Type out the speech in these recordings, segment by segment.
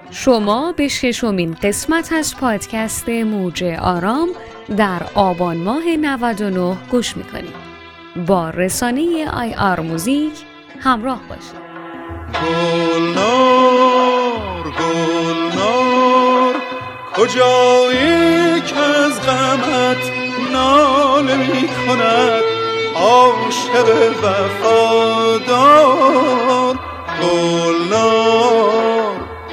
شما به 6مین قسمت از پادکست موج آرام در آبان ماه 99 گوش میکنید. با رسانه IR موزیک همراه باشید. گلنار گلنار کجایی که از غمت ناله می کند عاشق وفادار. گلنار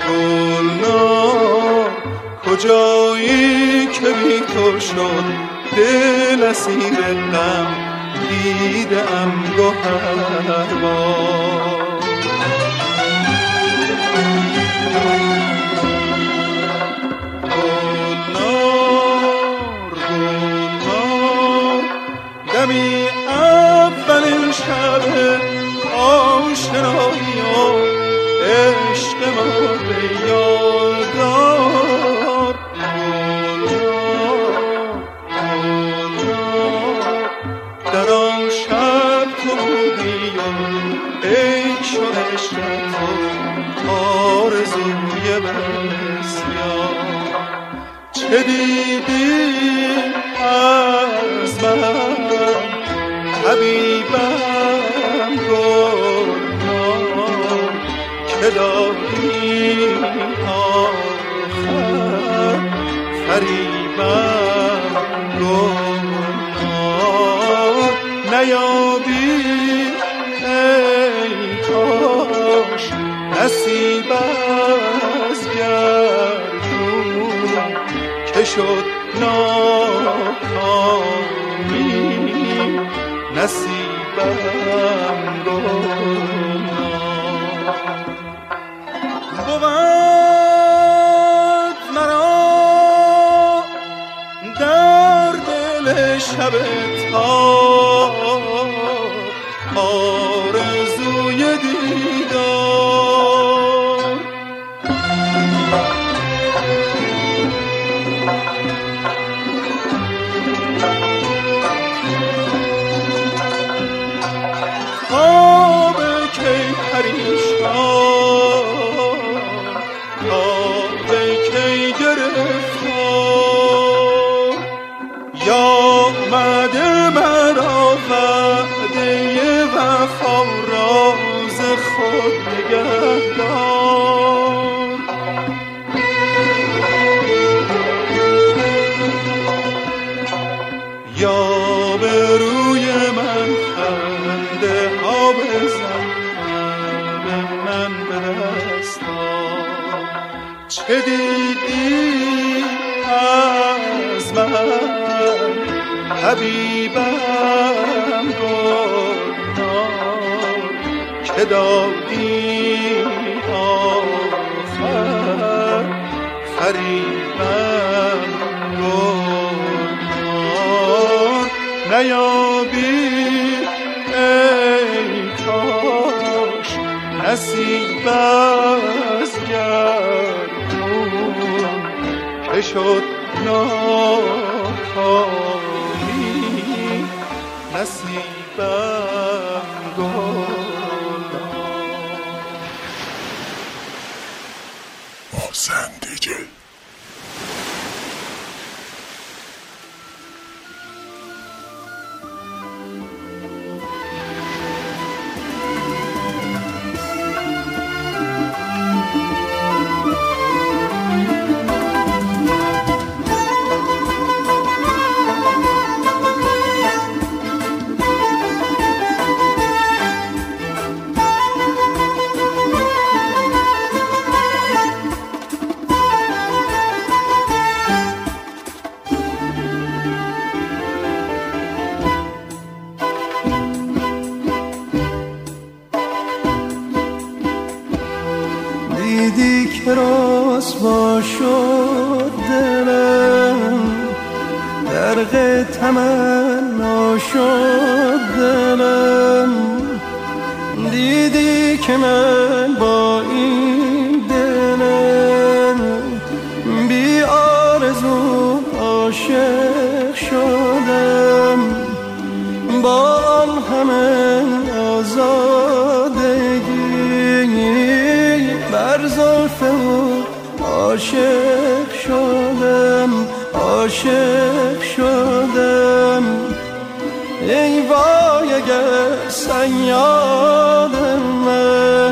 گلنار کجایی که بی تو شد دل اسیر غم دیدم گوهربار. دمی اولین شب آشنایی و عشق ما به یادار. در آن شب تو بودی و عشق و عشق تو آرزوی بسیار. چه دیدی از من حبیبم گلنار که دادی آخر فریبم گلنار. نیابی ای کاش نصیب از گردون که شد ناکامی نصیبم گلنار. بود مرا در دل شب تار آرزوی دیدار. خواب کی پریشان خواب کی گرفتار. یامده مرا وعده وفا راز خود نگهدار. یا به روی من خنده ها بزن به من به دستار. چه دیدی از من حبیبم گلنار که دادی آخر فریبم گلنار. نیابی ای کاش نصیب از گردون که شد ناکامی نصیبم گلنار. محسن دیجی. دیدی که رسوا شد دلم غرق تمنا شد دلم. دیدی که من با این دلم بی آرزو عاشق شدم. با آن همه آزادگی بر زلف او عاشق شدم عاشق شدم ای وای اگر صیاد من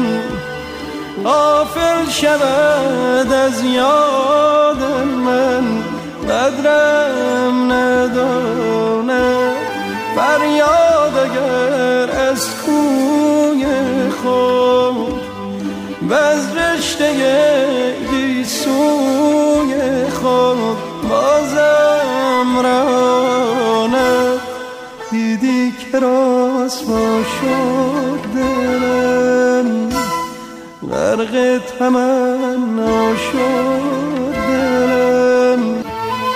غافل شود از یاد من قدرم نداند فریاد اگر از کوی خود و از رشته گیسوی خود بازم راند دیدی که رسوا شد دلم غرق تمنا شد دلم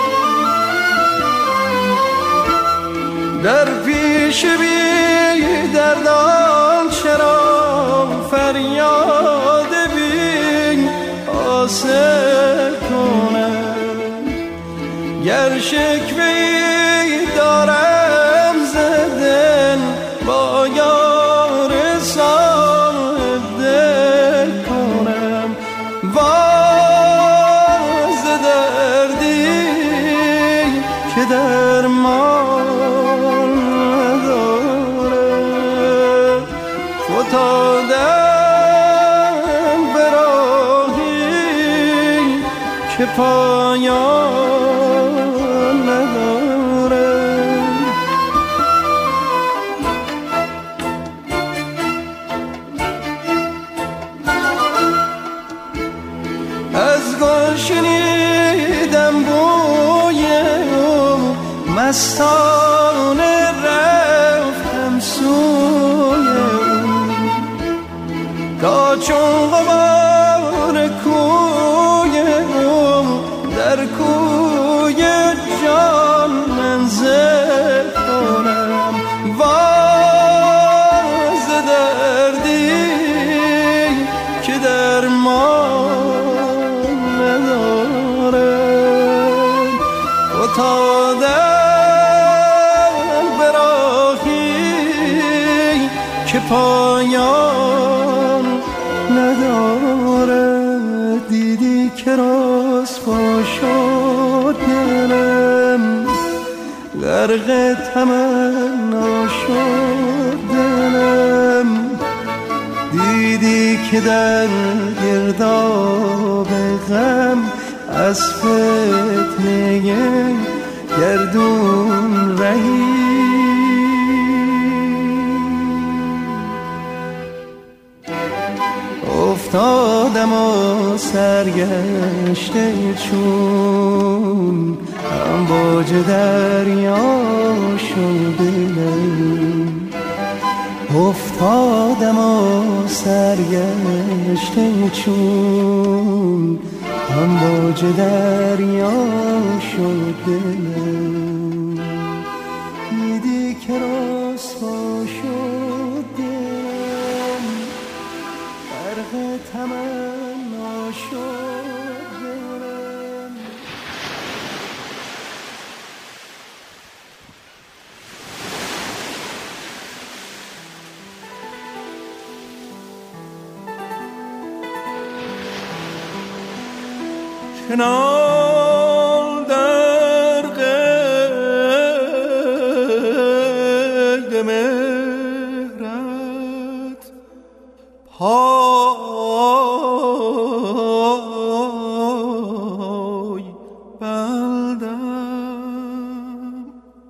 در پیش بی دردان چرا فریاد بی آسه کنم گر شکوه‌ای دارم زدن با یار صاحب دل کنم واز دردی که درمان نداره فتادم به راهی که پایان نداره از گل شنیدم بوی او مستانه رفتم سوی او تا چون غبار کوی او در کوی جان منزل کنم واز دردی که درمان ندارم فتادم به راهی که پایان نداره دیدی که رسوا شد دلم غرق تمنا شد دلم دیدی که در گرداب غم از فتنه گردون رهی افتادم و سرگشته چون امواج دریا شد دلم افتادم و سرگشته چون امواج دریا شد دلم دیدی که رسوا شد دلم غرق تمنا شد دلم کنال در قید مهرت پای بندم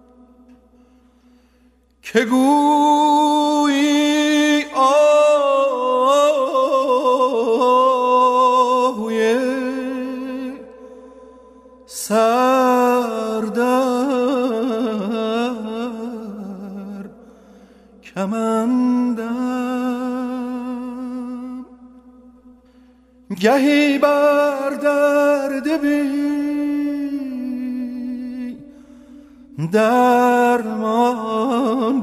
که گویی آهوی سردر کمندم گهی بر درد بی درمان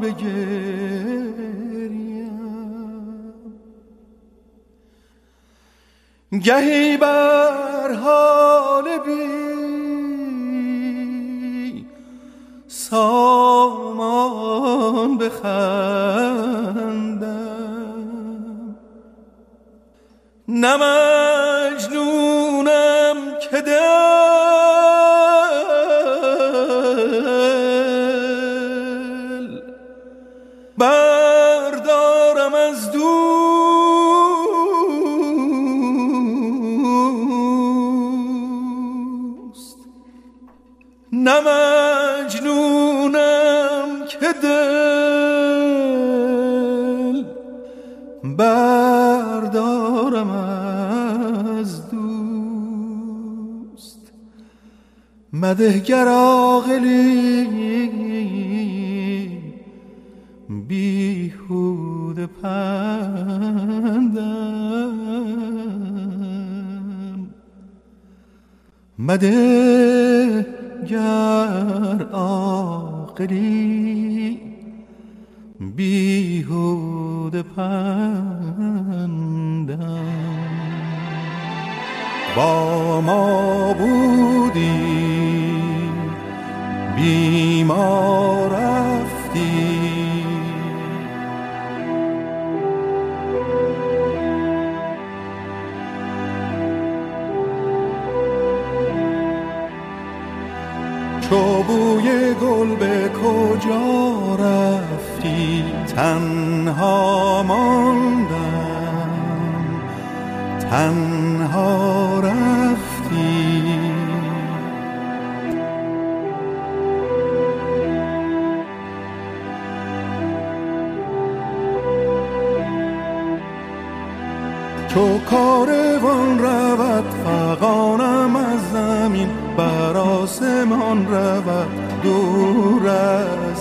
بگریم گهی بر حال بی سامان بخندم نه مجنونم که دل بردارم از دوست، نه مجنونم که دل بردارم از دوست. مده گر عاقلی بیهوده پندم، مده گر عاقلی بیهوده پندم. با ما بودی بی ما رفتی، چو بوی گل به کجا رفتی، تنها ماندم تنها رفتی. چو کاروان رود فغانم از زمین، بر آسمان رود دور از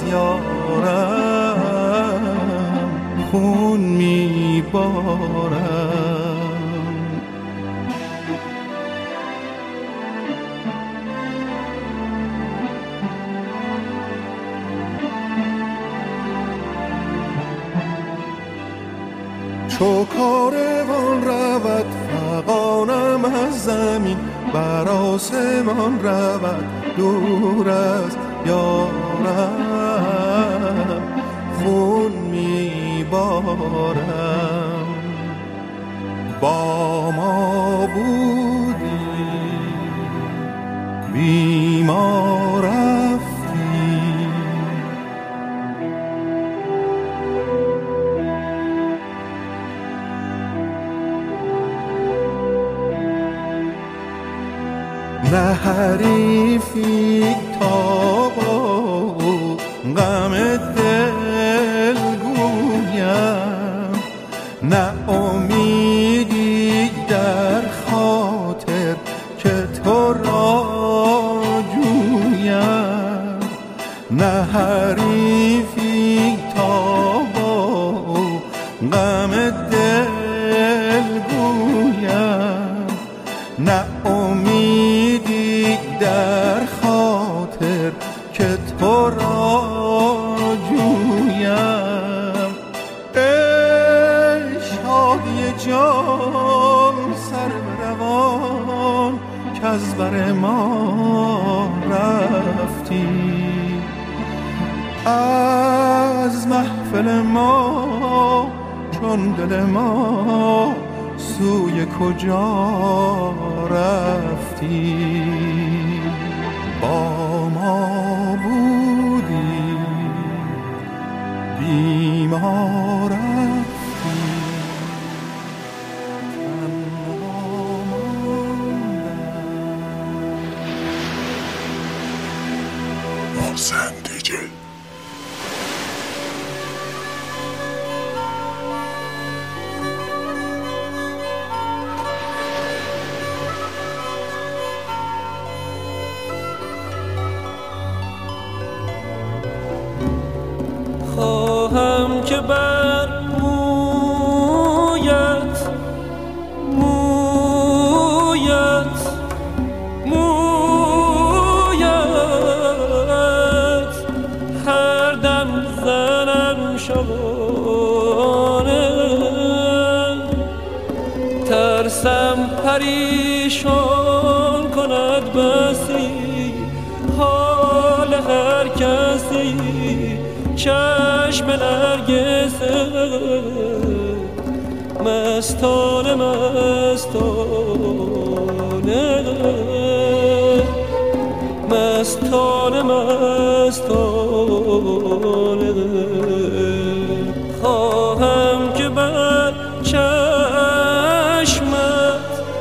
یارم، خون میبارم. چو کاروان رود فغانم از زمین، بر آسمان رود دور از یارم، خون میبارم. با ما بودی بی ما رفتی، نه حریفی تا با غم دل گویم، نه امیدی در خاطر که تو را جویم، نه حریفی تا با غم دل گویم، نه امیدی در خاطر که تو را جویم. ای شادی جان سر روان که از بر ما رفتی، از محفل ما چون دل ما سوی کجا رفتی. با ما بودی بی ما رفتی، تنها ماندم. محسن دیجی. خواهم که بر مویت هر دم زنم شبانه، ترسم پریشان کند بسی حال هر کسی چشم نرگسه. مستانه مستانه مستانه مستانه خواهم که بر چشمت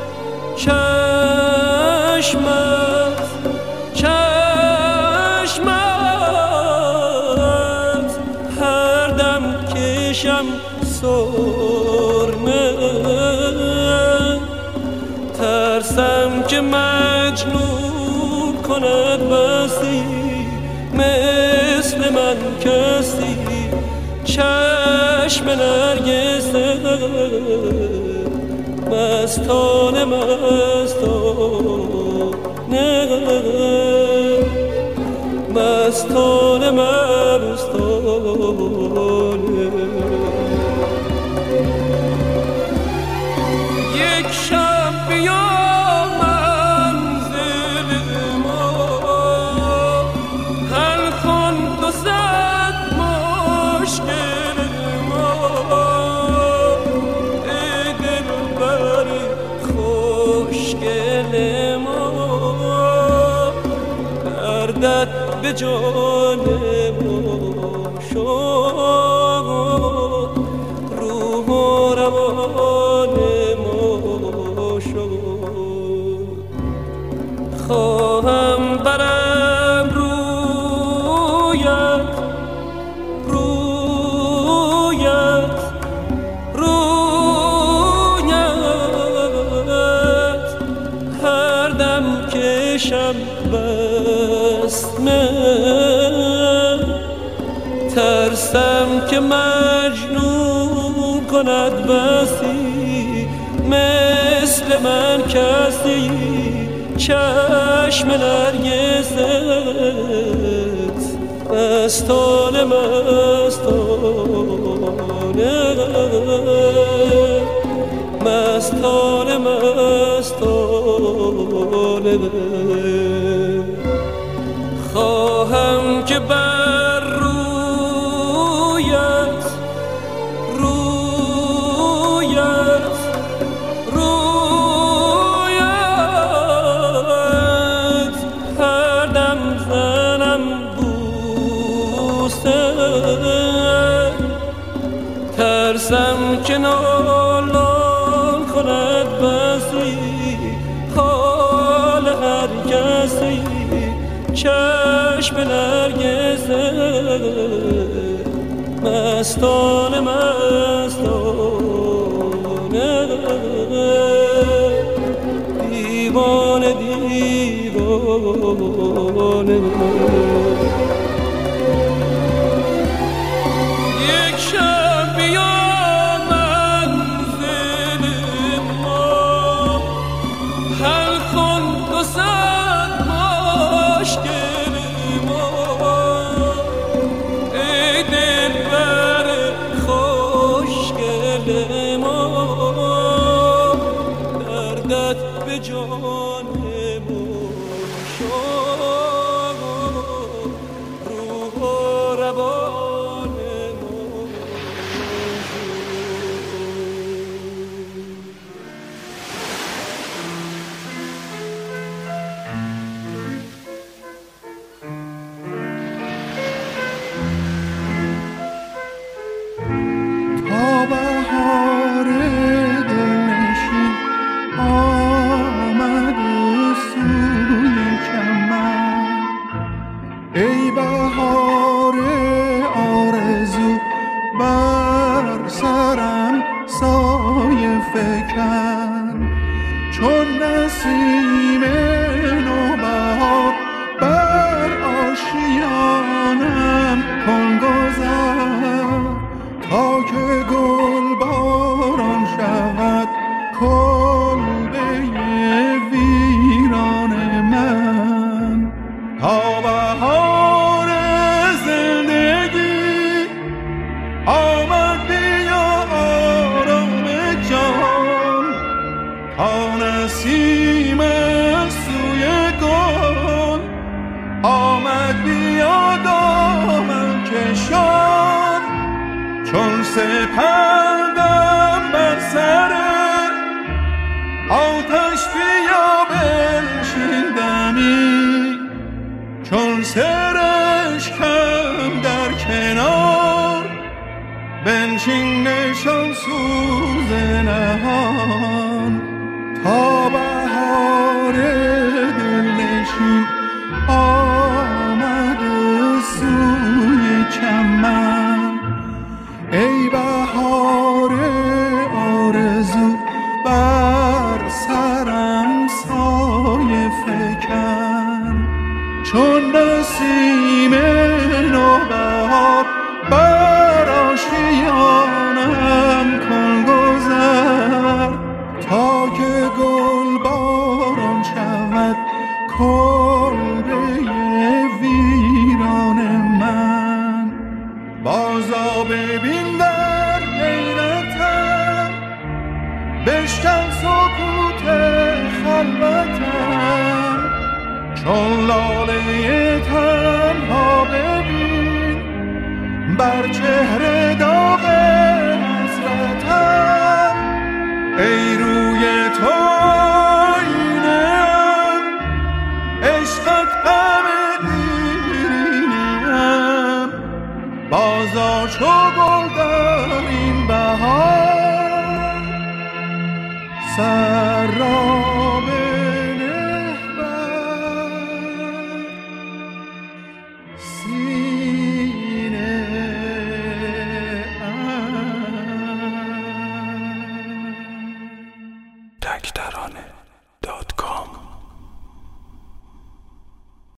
هر دم کشم سرمه ترسم که مجنون کند بسی مثل من کسی چشم نرگسه مستانه مستانه یک شب بیا منزل ما حل کن دو صد مشکل ما ای دلبر خوشگل ما دردت به جان ما شد روح و روان ما شد خواهم برم رویت هر دم کشم بسمه ترسم که مجنون کند بسی مثل من کسی چشم نرگست مستانه خواهم که بر رویت هر دم زنم بوسه ترسم که نالان کند بسی حال هر کسی چشم نرگسه مستانه دیوانه یک شب بیا منزل ما حل کن دو صد مشکل ما ای دلبر خوشگل ما دردت به جان ما شد روح و روان تا بهار دلنشین آمد سوی چمن ای بهار آرزو بر سرم سایه فکن چون نسیم نوبهار بر آشیانم کن گذر تا که گل باران شود کلبه ویران من تا بهار زندگی آمد بیا آرام جان تا نسیم سوی گل آمد بیا دامن کشان چون سپندم بر سر آتش بیا بنشین دمی بنشین نشان سوز نهان تا بهار دلنشین آمده سوی چمن. ای بهار آرزو بر سرم سایه فکن، چون نسیم نوبهار بر آشیانم کن گذر، تا که گل باران شود کلبه ویران من. بازا ببین در حیرتم، بشکن سکوت خلوتم، چون لاله تنها ببین بر چهره داغ حسرتم. ای روی تو آینه‌ام، عشقت غم دیرینه‌ام، بازا چو گل در این بهار سر را بنه بر